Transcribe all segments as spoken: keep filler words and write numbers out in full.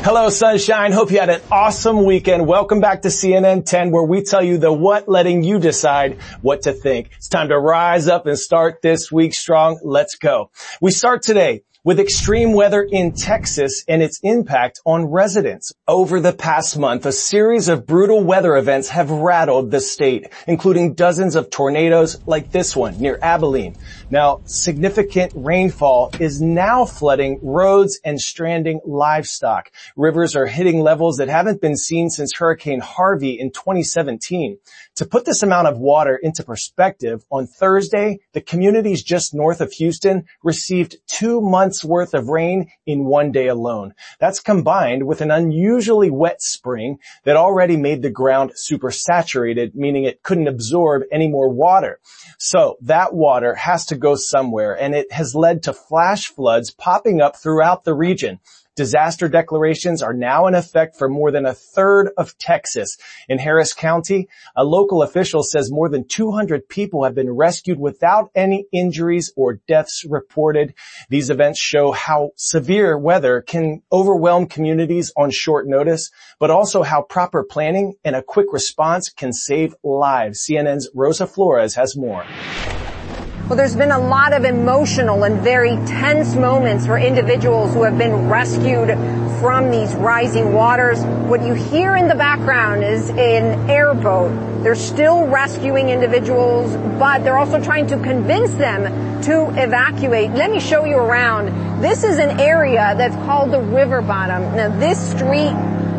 Hello, sunshine. Hope you had an awesome weekend. Welcome back to C N N ten, where we tell you the what, letting you decide what to think. It's time to rise up and start this week strong. Let's go. We start today with extreme weather in Texas and its impact on residents. Over the past month, a series of brutal weather events have rattled the state, including dozens of tornadoes like this one near Abilene. Now, significant rainfall is now flooding roads and stranding livestock. Rivers are hitting levels that haven't been seen since Hurricane Harvey in twenty seventeen. To put this amount of water into perspective, on Thursday, the communities just north of Houston received two months worth of rain in one day alone. That's combined with an unusually wet spring that already made the ground super saturated, meaning it couldn't absorb any more water. So that water has to go somewhere, and it has led to flash floods popping up throughout the region. Disaster declarations are now in effect for more than a third of Texas. In Harris County, a local official says more than two hundred people have been rescued without any injuries or deaths reported. These events show how severe weather can overwhelm communities on short notice, but also how proper planning and a quick response can save lives. C N N's Rosa Flores has more. Well, there's been a lot of emotional and very tense moments for individuals who have been rescued from these rising waters. What you hear in the background is an airboat. They're still rescuing individuals, but they're also trying to convince them to evacuate. Let me show you around. This is an area that's called the River Bottom. Now, this street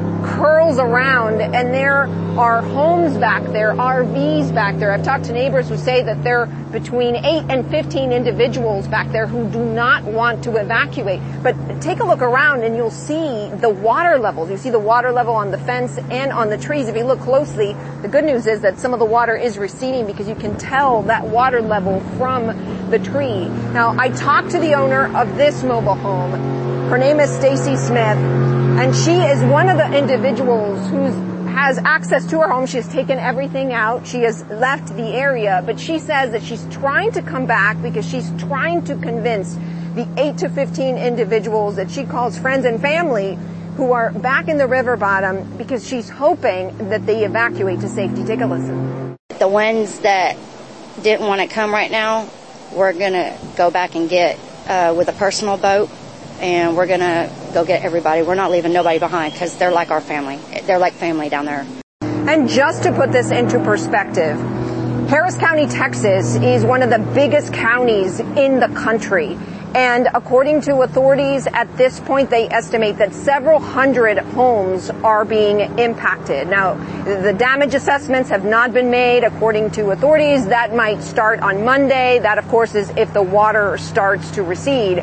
curls around, and there are homes back there, R Vs back there. I've talked to neighbors who say that there are between eight and fifteen individuals back there who do not want to evacuate. But take a look around and you'll see the water levels. You see the water level on the fence and on the trees. If you look closely, the good news is that some of the water is receding because you can tell that water level from the tree. Now, I talked to the owner of this mobile home. Her name is Stacy Smith, and she is one of the individuals who has access to her home. She has taken everything out. She has left the area, but she says that she's trying to come back because she's trying to convince the eight to fifteen individuals that she calls friends and family who are back in the river bottom, because she's hoping that they evacuate to safety. Take a listen. The ones that didn't want to come right now, we're going to go back and get uh, with a personal boat. And we're going to go get everybody. We're not leaving nobody behind because they're like our family. They're like family down there. And just to put this into perspective, Harris County, Texas is one of the biggest counties in the country. And according to authorities at this point, they estimate that several hundred homes are being impacted. Now, the damage assessments have not been made. According to authorities, that might start on Monday. That, of course, is if the water starts to recede.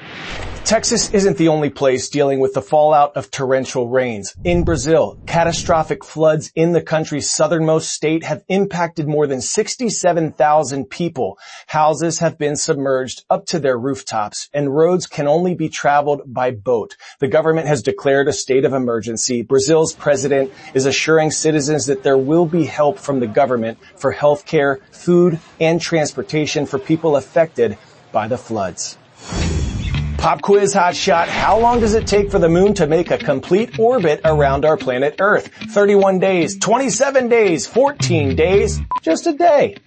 Texas isn't the only place dealing with the fallout of torrential rains. In Brazil, catastrophic floods in the country's southernmost state have impacted more than sixty-seven thousand people. Houses have been submerged up to their rooftops, and roads can only be traveled by boat. The government has declared a state of emergency. Brazil's president is assuring citizens that there will be help from the government for health care, food, and transportation for people affected by the floods. Pop quiz hot shot. How long does it take for the moon to make a complete orbit around our planet Earth? thirty-one days, twenty-seven days, fourteen days, just a day.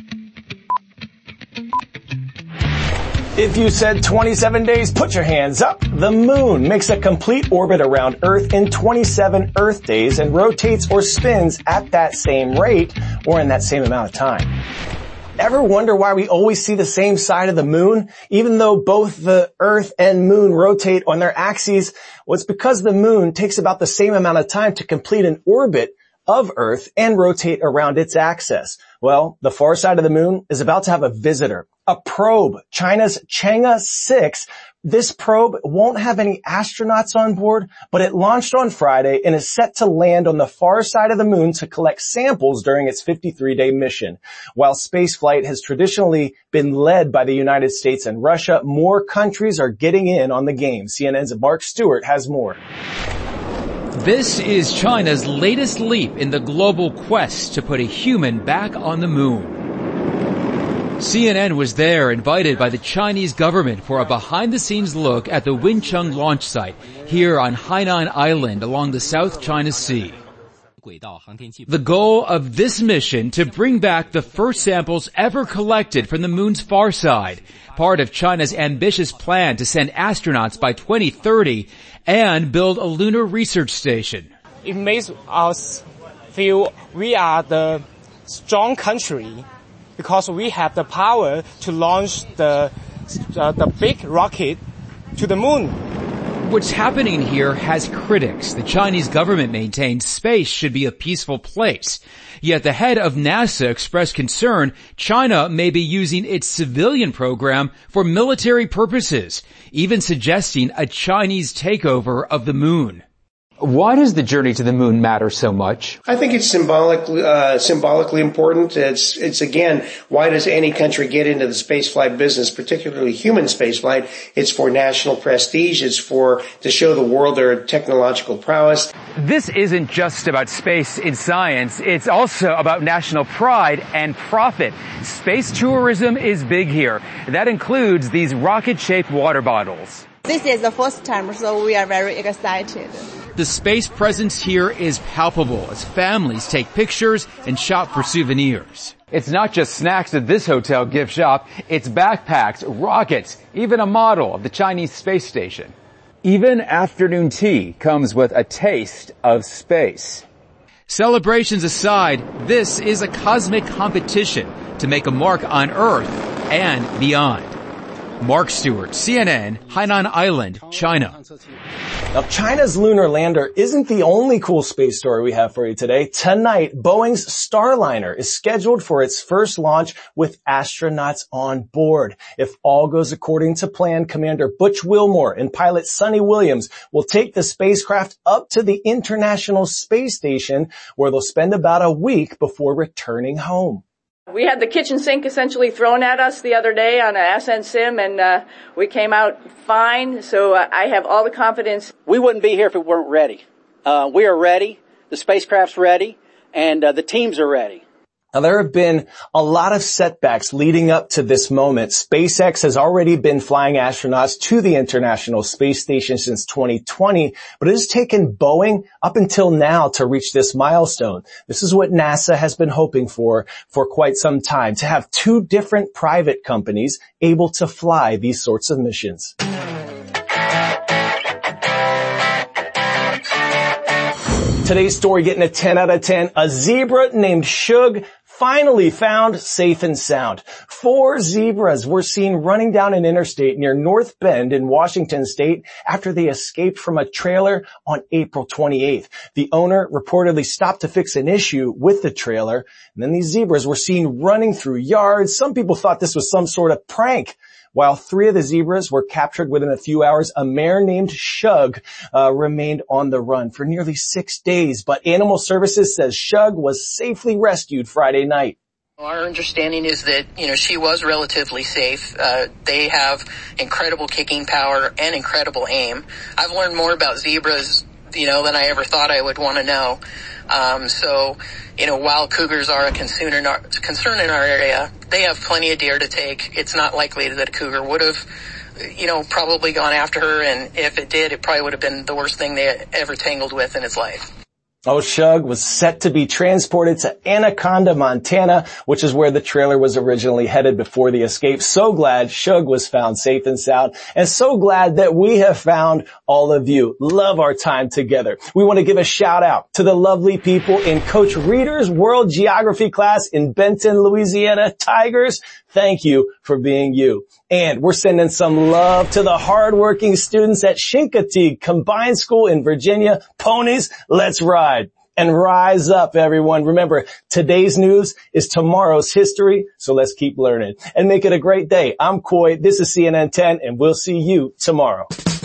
If you said twenty-seven days, put your hands up. The moon makes a complete orbit around Earth in twenty-seven Earth days and rotates or spins at that same rate or in that same amount of time. Ever wonder why we always see the same side of the moon, even though both the Earth and moon rotate on their axes? Well, it's because the moon takes about the same amount of time to complete an orbit of Earth and rotate around its axis. Well, the far side of the moon is about to have a visitor, a probe, China's Chang'e six. This probe won't have any astronauts on board, but it launched on Friday and is set to land on the far side of the moon to collect samples during its fifty-three day mission. While spaceflight has traditionally been led by the United States and Russia, more countries are getting in on the game. C N N's Mark Stewart has more. This is China's latest leap in the global quest to put a human back on the moon. C N N was there, invited by the Chinese government for a behind-the-scenes look at the Wincheng launch site here on Hainan Island along the South China Sea. The goal of this mission to bring back the first samples ever collected from the moon's far side, part of China's ambitious plan to send astronauts by twenty thirty and build a lunar research station. It makes us feel we are the strong country because we have the power to launch the uh, the big rocket to the moon. What's happening here has critics. The Chinese government maintains space should be a peaceful place. Yet the head of NASA expressed concern China may be using its civilian program for military purposes, even suggesting a Chinese takeover of the moon. Why does the journey to the moon matter so much? I think it's symbolic, uh, symbolically important. It's, it's again, why does any country get into the spaceflight business, particularly human spaceflight? It's for national prestige. It's for, to show the world their technological prowess. This isn't just about space in science. It's also about national pride and profit. Space tourism is big here. That includes these rocket-shaped water bottles. This is the first time, so we are very excited. The space presence here is palpable as families take pictures and shop for souvenirs. It's not just snacks at this hotel gift shop. It's backpacks, rockets, even a model of the Chinese space station. Even afternoon tea comes with a taste of space. Celebrations aside, this is a cosmic competition to make a mark on Earth and beyond. Mark Stewart, C N N, Hainan Island, China. Now, China's lunar lander isn't the only cool space story we have for you today. Tonight, Boeing's Starliner is scheduled for its first launch with astronauts on board. If all goes according to plan, Commander Butch Wilmore and pilot Sonny Williams will take the spacecraft up to the International Space Station, where they'll spend about a week before returning home. We had the kitchen sink essentially thrown at us the other day on an Ascent sim, and uh, we came out fine, so uh, I have all the confidence. We wouldn't be here if we weren't ready. Uh, we are ready, the spacecraft's ready, and uh, the teams are ready. Now, there have been a lot of setbacks leading up to this moment. SpaceX has already been flying astronauts to the International Space Station since twenty twenty, but it has taken Boeing up until now to reach this milestone. This is what NASA has been hoping for for quite some time, to have two different private companies able to fly these sorts of missions. Today's story getting a ten out of ten. A zebra named Shug finally found safe and sound. Four zebras were seen running down an interstate near North Bend in Washington state after they escaped from a trailer on April twenty-eighth. The owner reportedly stopped to fix an issue with the trailer, and then these zebras were seen running through yards. Some people thought this was some sort of prank. While three of the zebras were captured within a few hours, a mare named Shug uh, remained on the run for nearly six days. But Animal Services says Shug was safely rescued Friday night. Our understanding is that, you know, she was relatively safe. Uh, they have incredible kicking power and incredible aim. I've learned more about zebras, you know, than I ever thought I would want to know. Um, so, you know, while cougars are a concern in our, concern in our area, they have plenty of deer to take. It's not likely that a cougar would have, you know, probably gone after her. And if it did, it probably would have been the worst thing they ever tangled with in its life. Oh, Shug was set to be transported to Anaconda, Montana, which is where the trailer was originally headed before the escape. So glad Shug was found safe and sound, and so glad that we have found all of you. Love our time together. We want to give a shout out to the lovely people in Coach Reeder's World Geography class in Benton, Louisiana. Tigers, thank you for being you. And we're sending some love to the hardworking students at Chincoteague Combined School in Virginia. Ponies, let's ride. And rise up, everyone. Remember, today's news is tomorrow's history, so let's keep learning. And make it a great day. I'm Coy, this is C N N ten, and we'll see you tomorrow.